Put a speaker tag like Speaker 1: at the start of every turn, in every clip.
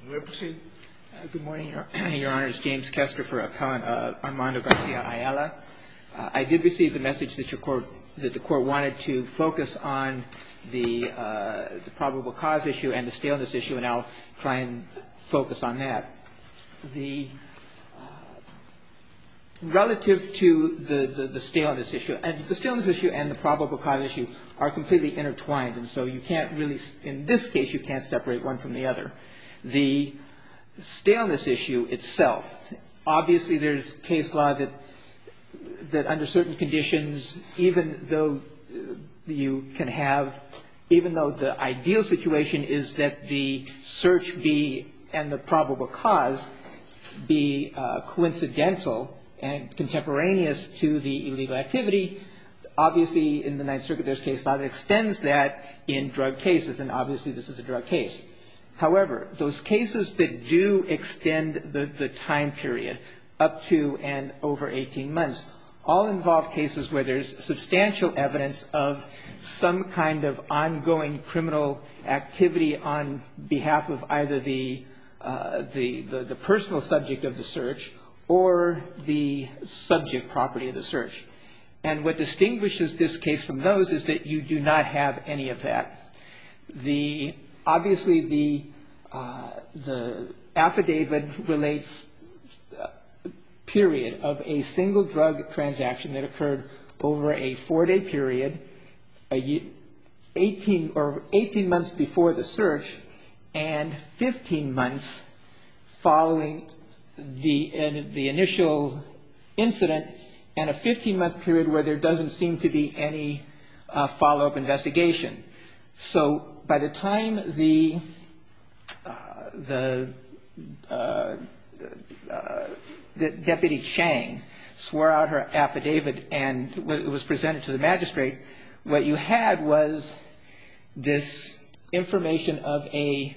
Speaker 1: You may proceed.
Speaker 2: Good morning, Your Honors. James Kester for Armando Garcia-Ayala. I did receive the message that the court wanted to focus on the probable cause issue and the staleness issue, and I'll try and focus on that. Relative to the staleness issue, and the staleness issue and the probable cause issue are completely intertwined, and so you can't really, in this case, you can't separate one from the other. The staleness issue itself, obviously there's case law that under certain conditions, even though the ideal situation is that the search be and the probable cause be coincidental and contemporaneous to the illegal activity, obviously in the Ninth Circuit there's case law that extends that in drug cases, and obviously this is a drug case. However, those cases that do extend the time period up to and over 18 months all involve cases where there's substantial evidence of some kind of ongoing criminal activity on behalf of either the personal subject of the search or the subject property of the search. And what distinguishes this case from those is that you do not have any of that. Obviously, the affidavit relates a period of a single drug transaction that occurred over a 4-day period, 18 months before the search, and 15 months following the initial incident, and a 15-month period where there doesn't seem to be any follow-up investigation. So by the time the Deputy Chang swore out her affidavit and it was presented to the magistrate, what you had was this information of a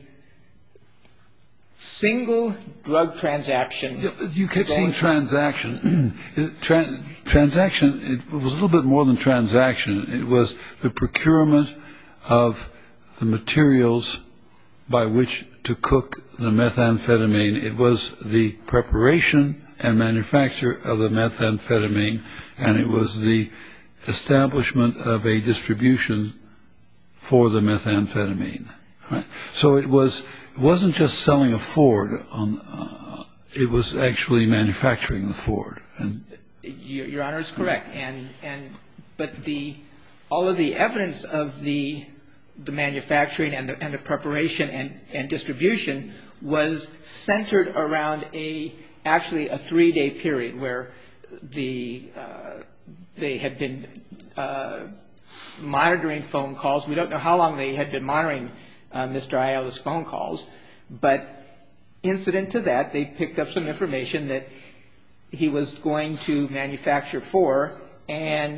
Speaker 2: single drug transaction.
Speaker 3: You kept saying transaction. Transaction, it was a little bit more than transaction. It was the procurement of the materials by which to cook the methamphetamine. It was the preparation and manufacture of the methamphetamine, and it was the establishment of a distribution for the methamphetamine. Right? So it wasn't just selling a Ford. It was actually manufacturing the Ford.
Speaker 2: Your Honor is correct. But all of the evidence of the manufacturing and the preparation and distribution was centered around actually a 3-day period where they had been monitoring phone calls. We don't know how long they had been monitoring Mr. Ayala's phone calls, but incident to that, they picked up some information that he was going to manufacture for and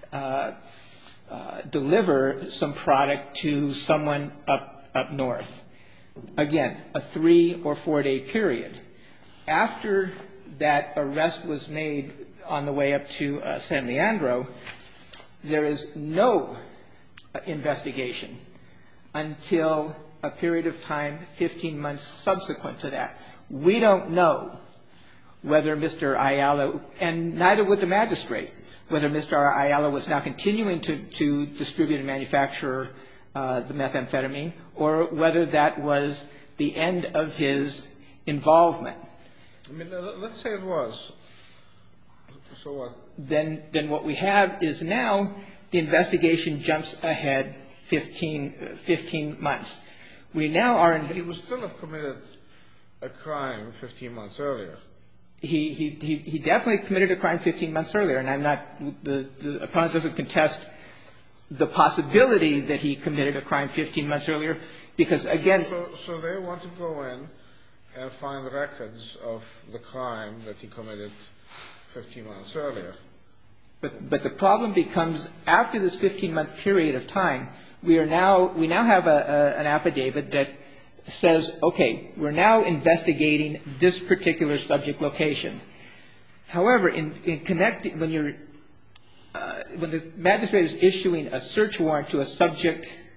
Speaker 2: deliver some product to someone up north. Again, a 3 or 4-day period. After that arrest was made on the way up to San Leandro, there is no investigation until a period of time 15 months subsequent to that. We don't know whether Mr. Ayala, and neither would the magistrate, whether Mr. Ayala was now continuing to distribute and manufacture the methamphetamine or whether that was the end of his involvement.
Speaker 1: I mean, let's say it was. So what?
Speaker 2: Then what we have is now the investigation jumps ahead 15 months. We now are in.
Speaker 1: He would still have committed a crime 15 months earlier.
Speaker 2: He definitely committed a crime 15 months earlier, and I'm not. The opponent doesn't contest the possibility that he committed a crime 15 months earlier, because again.
Speaker 1: So they want to go in and find records of the crime that he committed 15 months earlier.
Speaker 2: But the problem becomes after this 15-month period of time, we now have an affidavit that says, okay, we're now investigating this particular subject location. However, in connecting when the magistrate is issuing a search warrant to a subject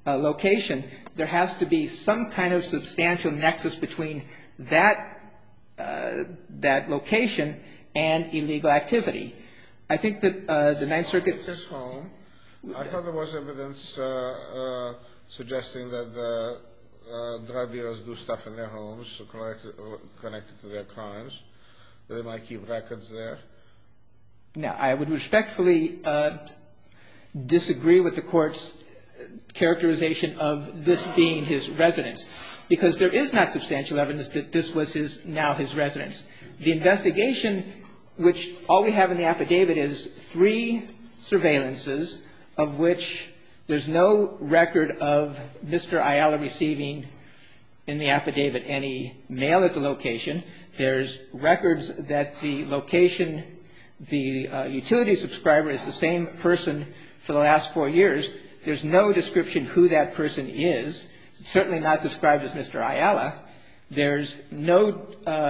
Speaker 2: location, there has to be some kind of substantial nexus between that location and illegal activity. I think that the Ninth Circuit...
Speaker 1: It's his home. I thought there was evidence suggesting that the drug dealers do stuff in their homes connected to their crimes. They might keep records there.
Speaker 2: Now, I would respectfully disagree with the Court's characterization of this being his residence, because there is not substantial evidence that this was his residence. The investigation, which all we have in the affidavit is 3 surveillances, of which there's no record of Mr. Ayala receiving in the affidavit any mail at the location. There's records that the location, the utility subscriber is the same person for the last 4 years. There's no description who that person is. It's certainly not described as Mr. Ayala. There's no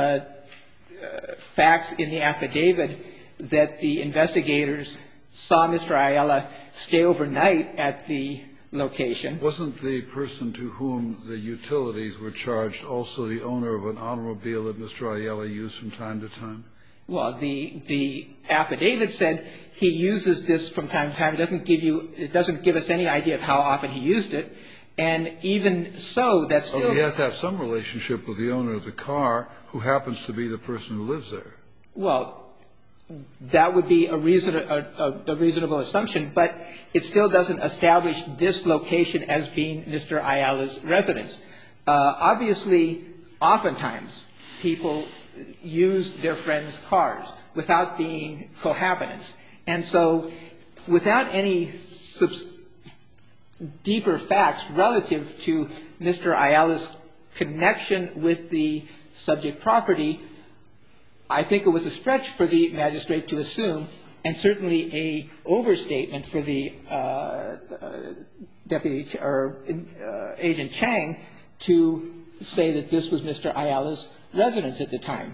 Speaker 2: facts in the affidavit that the investigators saw Mr. Ayala stay overnight at the location.
Speaker 3: Wasn't the person to whom the utilities were charged also the owner of an automobile that Mr. Ayala used from time to time?
Speaker 2: Well, the affidavit said he uses this from time to time. It doesn't give us any idea of how often he used it. And even so, that's still...
Speaker 3: Oh, he has to have some relationship with the owner of the car, who happens to be the person who lives there.
Speaker 2: Well, that would be a reasonable assumption, but it still doesn't establish this location as being Mr. Ayala's residence. Obviously, oftentimes, people use their friends' cars without being cohabitants. And so without any deeper facts relative to Mr. Ayala's connection with the subject property, I think it was a stretch for the magistrate to assume, and certainly a overstatement for the Agent Chang to say that this was Mr. Ayala's residence at the time.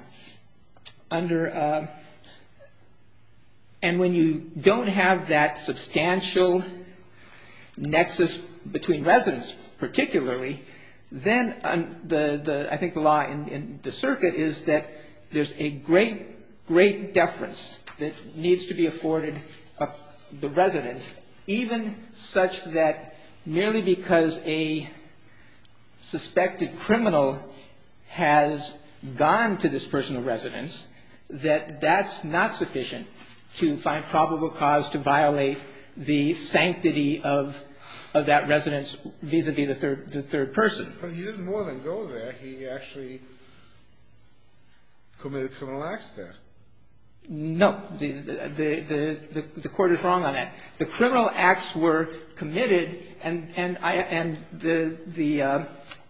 Speaker 2: And when you don't have that substantial nexus between residents, particularly, then I think the law in the circuit is that there's a great deference that needs to be afforded the residents, even such that merely because a suspected criminal has gone to this personal residence, that's not sufficient to find probable cause to violate the sanctity of that residence vis-a-vis the third person.
Speaker 1: But he did more than go there. He actually committed criminal acts there.
Speaker 2: No. The court is wrong on that. The criminal acts were committed, and the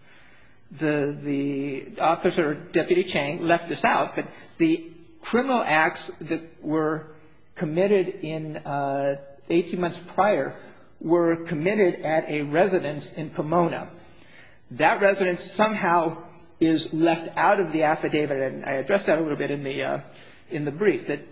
Speaker 2: officer, Deputy Chang, left this out, but the criminal acts that were committed in 18 months prior were committed at a residence in Pomona. That residence somehow is left out of the affidavit, and I addressed that a little bit in the brief, that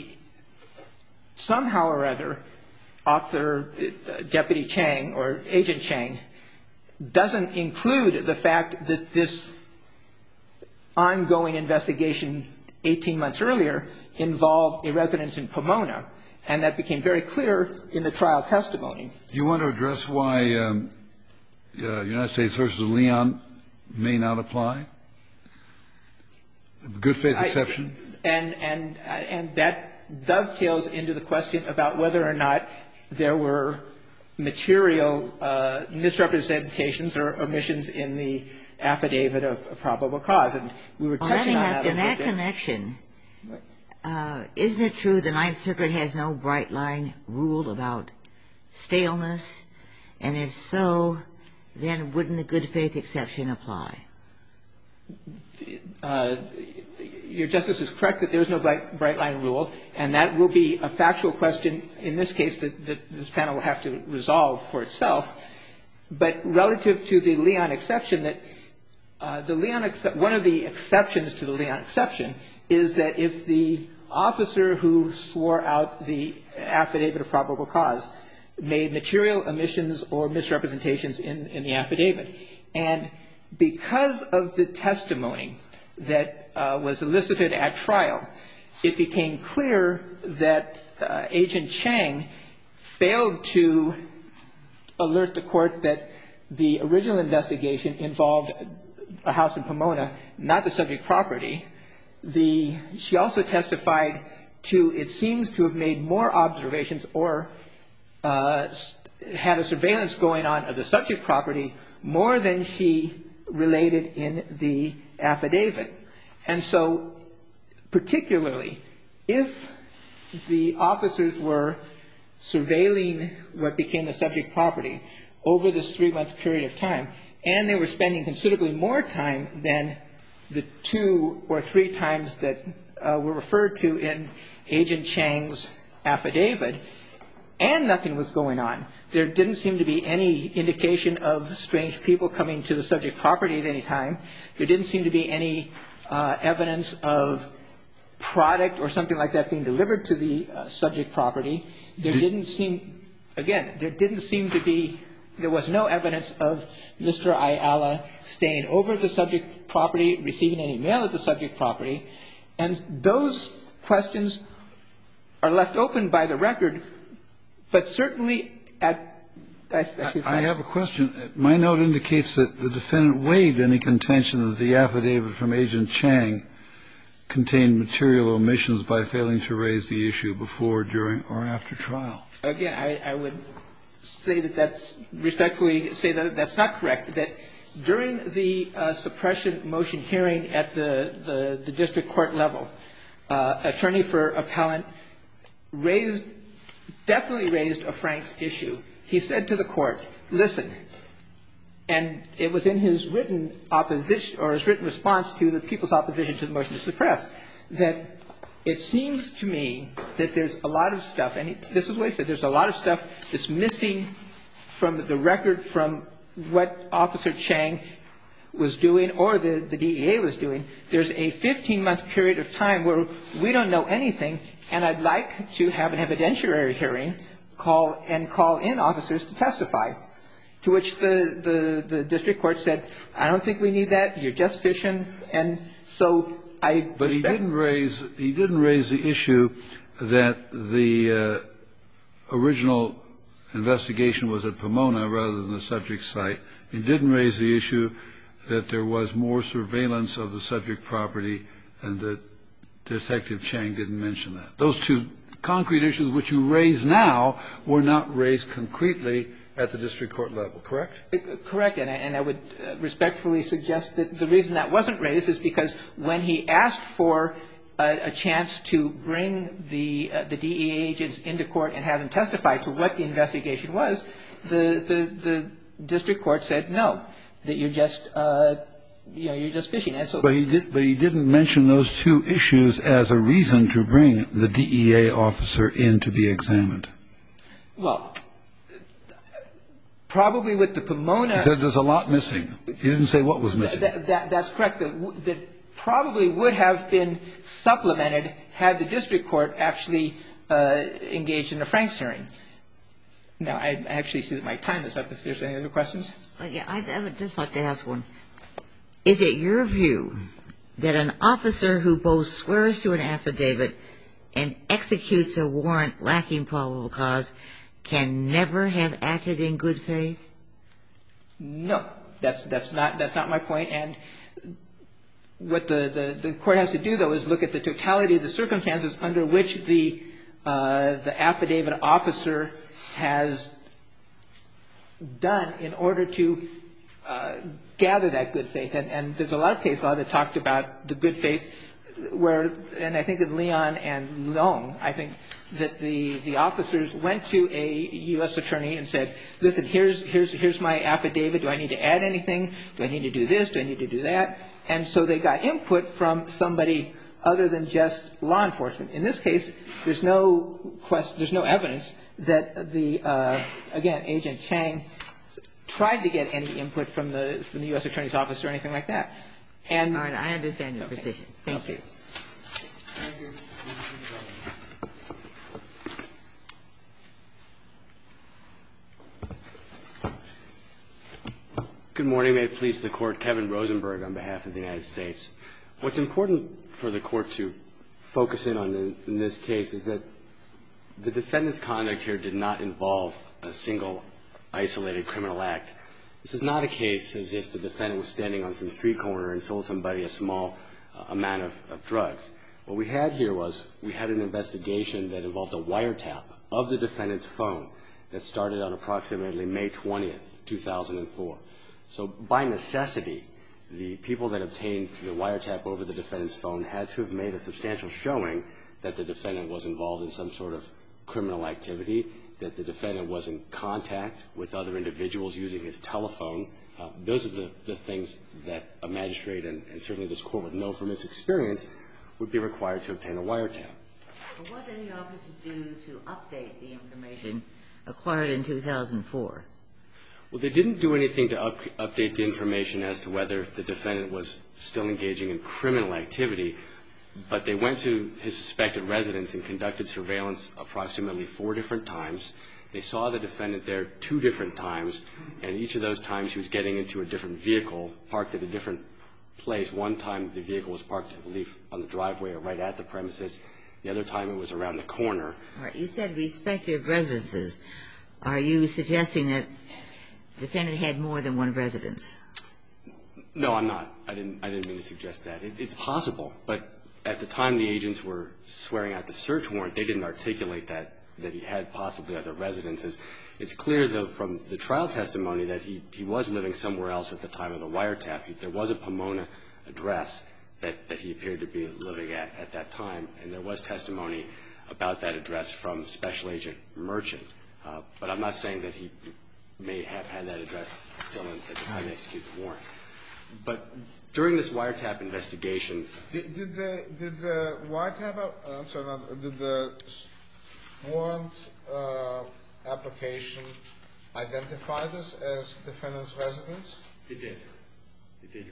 Speaker 2: somehow or other, Deputy Chang or Agent Chang doesn't include the fact that this ongoing investigation 18 months earlier involved a residence in Pomona, and that became very clear in the trial testimony.
Speaker 3: You want to address why United States v. Leon may not apply? Good faith exception?
Speaker 2: And that dovetails into the question about whether or not there were material misrepresentations or omissions in the affidavit of probable cause. And we were touching on that a little bit.
Speaker 4: In that connection, isn't it true the Ninth Circuit has no bright-line rule about staleness? And if so, then wouldn't the good faith exception apply?
Speaker 2: Your Justice is correct that there is no bright-line rule, and that will be a factual question in this case that this panel will have to resolve for itself. But relative to the Leon exception, that one of the exceptions to the Leon exception is that if the officer who swore out the affidavit of probable cause made material omissions or misrepresentations in the affidavit. And because of the testimony that was elicited at trial, it became clear that Agent Chang failed to alert the Court that the original investigation involved a house in Pomona, not the subject property. She also testified to, it seems to have made more observations or had a surveillance going on of the subject property more than she related in the affidavit. And so, particularly, if the officers were surveilling what became the subject property over this 3-month period of time, and they were spending considerably more time than the 2 or 3 times that were referred to in Agent Chang's affidavit, and nothing was going on. There didn't seem to be any indication of strange people coming to the subject property at any time. There didn't seem to be any evidence of product or something like that being delivered to the subject property. There didn't seem, again, there didn't seem to be, there was no evidence of Mr. Ayala staying over the subject property, receiving any mail at the subject property. And those questions are left open by the record, but certainly at I
Speaker 3: have a question. My note indicates that the defendant waived any contention that the affidavit from Agent Chang contained material omissions by failing to raise the issue before, during, or after trial.
Speaker 2: Again, I would say that that's, respectfully say that that's not correct, that during the suppression motion hearing at the district court level, attorney for appellant definitely raised a Franks issue. He said to the Court, listen, and it was in his written opposition or his written response to the people's opposition to the motion to suppress, that it seems to me that there's a lot of stuff, and this is what he said, there's a lot of stuff that's missing from the record from what Officer Chang was doing or the DEA was doing. There's a 15-month period of time where we don't know anything, and I'd like to have an evidentiary hearing, call in officers to testify, to which the district court said, I don't think we need that, you're just fishing, and so I respect.
Speaker 3: But he didn't raise the issue that the original investigation was at Pomona rather than the subject site. He didn't raise the issue that there was more surveillance of the subject property and that Detective Chang didn't mention that. Those two concrete issues which you raise now were not raised concretely at the district court level, correct?
Speaker 2: Correct. And I would respectfully suggest that the reason that wasn't raised is because when he asked for a chance to bring the DEA agents into court and have them testify to what the investigation was, the district court said no, that you're just you're just fishing. And so. But
Speaker 3: he didn't mention those two issues as a reason to bring the DEA officer in to be examined.
Speaker 2: Well, probably with the Pomona.
Speaker 3: He said there's a lot missing. He didn't say what was missing.
Speaker 2: That's correct. That probably would have been supplemented had the district court actually engaged in a Franks hearing. Now, I actually see that my time is up. If there's any other questions.
Speaker 4: Yeah, I would just like to ask one. Is it your view that an officer who both swears to an affidavit and executes a warrant lacking probable cause can never have acted in good faith?
Speaker 2: No, that's not my point. And what the court has to do, though, is look at the totality of the circumstances under which the affidavit officer has done in order to gather that good faith. And there's a lot of case law that talked about the good faith where, and I think in Leon and Long, I think that the officers went to a U.S. attorney and said, listen, here's my affidavit. Do I need to add anything? Do I need to do this? Do I need to do that? And so they got input from somebody other than just law enforcement. In this case, there's no evidence that again, Agent Chang tried to get any input from the U.S. Attorney's Office or anything like that. And
Speaker 4: all right, I understand your position. Thank you.
Speaker 1: Thank you.
Speaker 5: Good morning. May it please the Court. Kevin Rosenberg on behalf of the United States. What's important for the Court to focus in on in this case is that the defendant's conduct here did not involve a single isolated criminal act. This is not a case as if the defendant was standing on some street corner and sold somebody a small amount of drugs. What we had here was we had an investigation that involved a wiretap of the defendant's phone that started on approximately May 20th, 2004. So by necessity, the people that obtained the wiretap over the defendant's phone had to have made a substantial showing that the defendant was involved in some sort of criminal activity, that the defendant was in contact with other individuals using his telephone. Those are the things that a magistrate and certainly this Court would know from its experience would be required to obtain a wiretap.
Speaker 4: But what did the officers do to update the information acquired in 2004?
Speaker 5: Well, they didn't do anything to update the information as to whether the defendant was still engaging in criminal activity, but they went to his suspected residence and conducted surveillance approximately 4 different times. They saw the defendant there 2 different times, and each of those times he was getting into a different vehicle, parked at a different place. One time the vehicle was parked, I believe, on the driveway or right at the premises. The other time it was around the corner.
Speaker 4: All right. You said respective residences. Are you suggesting that the defendant had more than one residence?
Speaker 5: No, I'm not. I didn't mean to suggest that. It's possible, but at the time the agents were swearing out the search warrant, they didn't articulate that he had possibly other residences. It's clear, though, from the trial testimony that he was living somewhere else at the time of the wiretap. There was a Pomona address that he appeared to be living at that time, and there was testimony about that address from Special Agent Merchant. But I'm not saying that he may have had that address still at the time they executed the warrant. But during this wiretap investigation,
Speaker 1: did the wiretap, did the warrant application identify this as defendant's residence?
Speaker 5: It did. It did, Your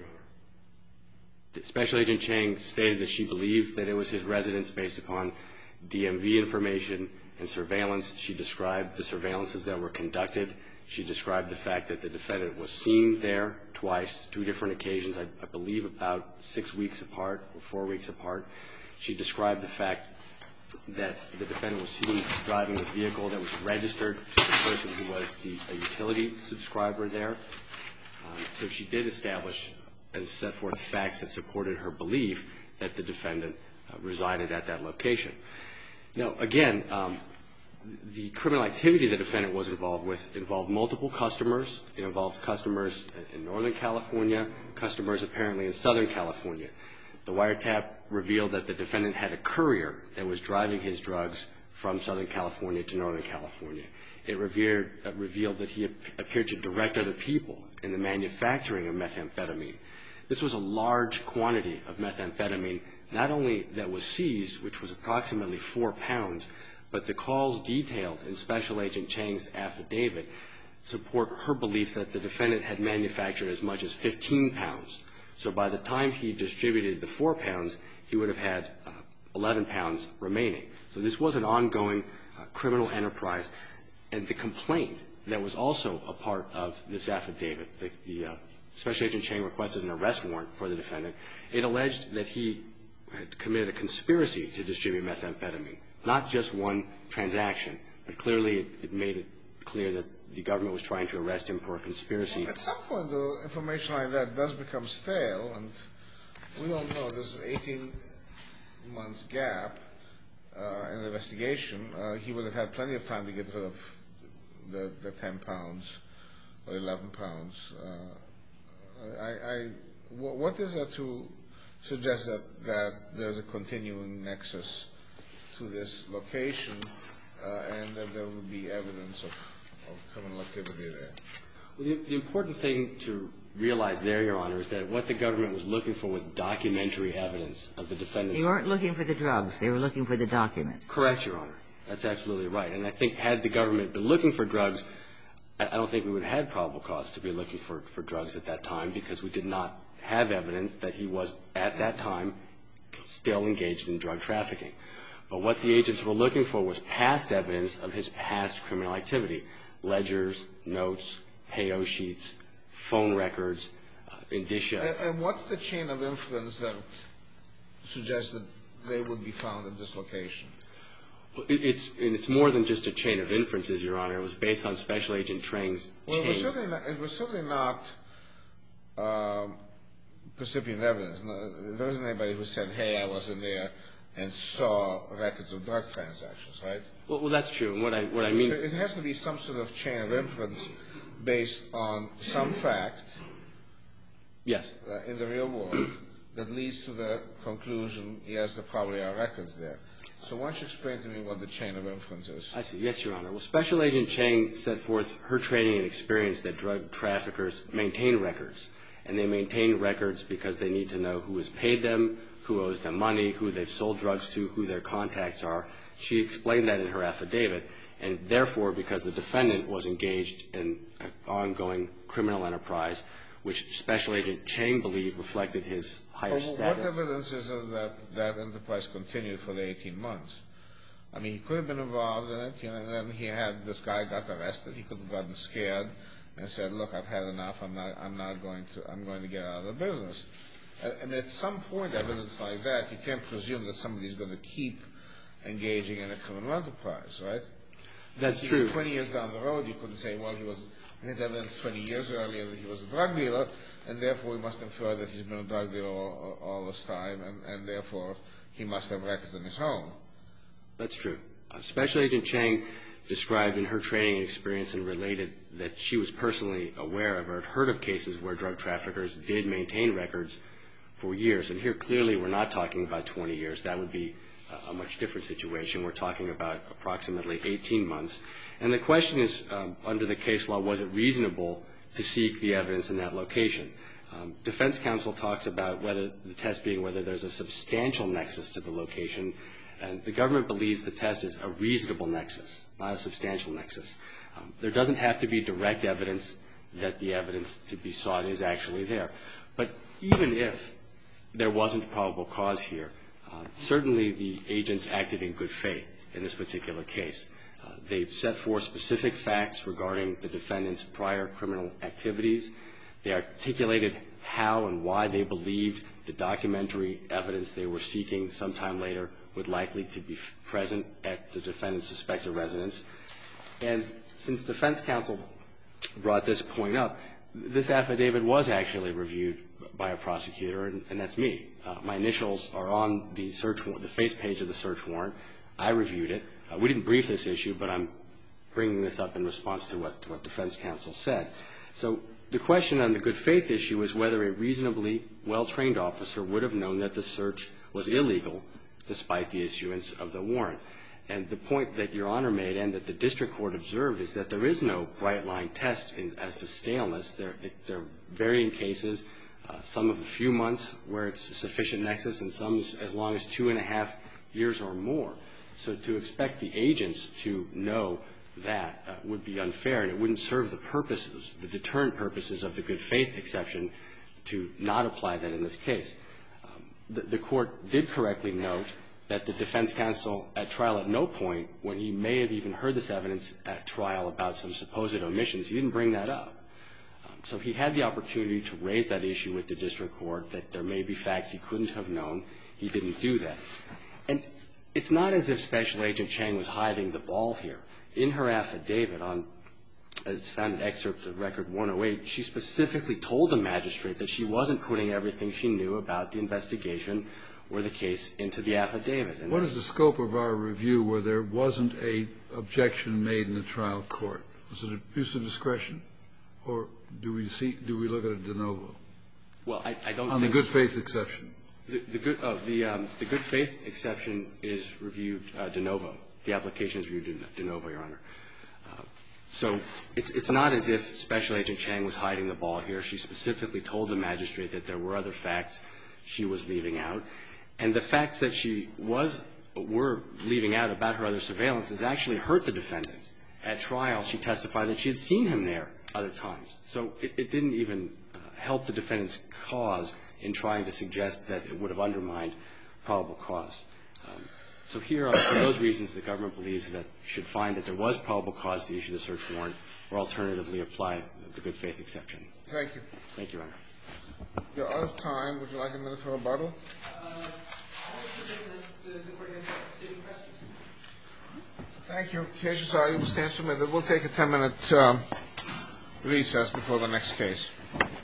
Speaker 5: Honor. Special Agent Chang stated that she believed that it was his residence based upon DMV information and surveillance. She described the surveillances that were conducted. She described the fact that the defendant was seen there twice, 2 different occasions, I believe about 6 weeks apart or 4 weeks apart. She described the fact that the defendant was seen driving a vehicle that was registered to the person who was a utility subscriber there. So she did establish and set forth facts that supported her belief that the defendant resided at that location. Now, again, the criminal activity the defendant was involved with involved multiple customers. It involved customers in Northern California, customers apparently in Southern California. The wiretap revealed that the defendant had a courier that was driving his drugs from Southern California to Northern California. It revealed that he appeared to direct other people in the manufacturing of methamphetamine. This was a large quantity of methamphetamine, not only that was seized, which was approximately 4 pounds, but the calls detailed in Special Agent Chang's affidavit support her belief that the defendant had manufactured as much as 15 pounds. So by the time he distributed the 4 pounds, he would have had 11 pounds remaining. So this was an ongoing criminal enterprise. And the complaint that was also a part of this affidavit, the Special Agent Chang requested an arrest warrant for the defendant. It alleged that he had committed a conspiracy to distribute methamphetamine, not just one transaction, but clearly it made it clear that the government was trying to arrest him for a conspiracy.
Speaker 1: At some point, though, information like that does become stale, and we don't know. This is an 18-month gap in the investigation. He would have had plenty of time to get rid of the 10 pounds or 11 pounds. What is there to suggest that there's a continuing nexus to this location and that there would be evidence of criminal activity there?
Speaker 5: Well, the important thing to realize there, Your Honor, is that what the government was looking for was documentary evidence of the defendant's.
Speaker 4: They weren't looking for the drugs. They were looking for the documents.
Speaker 5: Correct, Your Honor. That's absolutely right. And I think had the government been looking for drugs, I don't think we would have had probable cause to be looking for drugs at that time, because we did not have evidence that he was, at that time, still engaged in drug trafficking. But what the agents were looking for was past evidence of his past criminal activity, ledgers, notes, payo sheets, phone records, indicia.
Speaker 1: And what's the chain of inference that suggests that they would be found at this location?
Speaker 5: It's more than just a chain of inferences, Your Honor. It was based on Special Agent Chang's
Speaker 1: Well, it was certainly not precipient evidence. There isn't anybody who said, hey, I was in there and saw records of drug transactions, right?
Speaker 5: Well, that's true. And what I mean...
Speaker 1: So it has to be some sort of chain of inference based on some fact
Speaker 5: Yes.
Speaker 1: In the real world that leads to the conclusion, yes, there probably are records there. So why don't you explain to me what the chain of inference is?
Speaker 5: I see. Yes, Your Honor. Well, Special Agent Chang set forth her training and experience that drug traffickers maintain records. And they maintain records because they need to know who has paid them, who owes them money, who they've sold drugs to, who their contacts are. She explained that in her affidavit. And therefore, because the defendant was engaged in an ongoing criminal enterprise, which Special Agent Chang believed reflected his higher status.
Speaker 1: What evidence is there that enterprise continued for the 18 months? I mean, he could have been involved in it, and then this guy got arrested. He could have gotten scared and said, look, I've had enough. I'm going to get out of the business. And at some point, evidence like that, you can't presume that somebody's going to keep engaging in a criminal enterprise, right?
Speaker 5: That's true.
Speaker 1: 20 years down the road, you couldn't say, well, he had evidence 20 years earlier that he was a drug dealer, and therefore we must infer that he's been a drug dealer all this time, and therefore he must have records in his home.
Speaker 5: That's true. Special Agent Chang described in her training and experience and related that she was personally aware of or had heard of cases where drug traffickers did maintain records for years. And here, clearly, we're not talking about 20 years. That would be a much different situation. We're talking about approximately 18 months. And the question is, under the case law, was it reasonable to seek the evidence in that location? Defense counsel talks about the test being whether there's a substantial nexus to the location. And the government believes the test is a reasonable nexus, not a substantial nexus. There doesn't have to be direct evidence that the evidence to be sought is actually there. But even if there wasn't probable cause here, certainly the agents acted in good faith in this particular case. They set forth specific facts regarding the defendant's prior criminal activities. They articulated how and why they believed the documentary evidence they were seeking sometime later would likely to be present at the defendant's suspected residence. And since defense counsel brought this point up, this affidavit was actually reviewed by a prosecutor, and that's me. My initials are on the face page of the search warrant. I reviewed it. We didn't brief this issue, but I'm bringing this up in response to what defense counsel said. So the question on the good faith issue is whether a reasonably well-trained officer would have known that the search was illegal despite the issuance of the warrant. And the point that Your Honor made and that the district court observed is that there is no bright-line test as to staleness. There are varying cases, some of a few months where it's a sufficient nexus and some as long as 2.5 years or more. So to expect the agents to know that would be unfair, and it wouldn't serve the purposes, the deterrent purposes of the good faith exception to not apply that in this case. The court did correctly note that the defense counsel at trial at no point, when he may have even heard this evidence at trial about some supposed omissions, he didn't bring that up. So he had the opportunity to raise that issue with the district court, that there may be facts he couldn't have known. He didn't do that. And it's not as if Special Agent Chang was hiding the ball here. In her affidavit, it's found in excerpt of Record 108, she specifically told the magistrate that she wasn't putting everything she knew about the investigation or the case into the affidavit. And
Speaker 3: what is the scope of our review where there wasn't a objection made in the trial court? Was it abuse of discretion, or do we look at it de novo?
Speaker 5: Well, I don't think
Speaker 3: on the good faith exception.
Speaker 5: The good faith exception is reviewed de novo. The application is reviewed de novo, Your Honor. So it's not as if Special Agent Chang was hiding the ball here. She specifically told the magistrate that there were other facts she was leaving out. And the facts that she were leaving out about her other surveillances actually hurt the defendant. At trial, she testified that she had seen him there other times. So it didn't even help the defendant's cause in trying to suggest that it would have undermined probable cause. So here, for those reasons, the government believes that you should find that there was probable cause to issue the search warrant or alternatively apply the good faith exception.
Speaker 1: Thank you.
Speaker 5: Thank you, Your Honor.
Speaker 1: You're out of time. Would you like a minute for rebuttal? Thank you. Case is argued. Stand submitted. We'll take a 10-minute recess before the next case.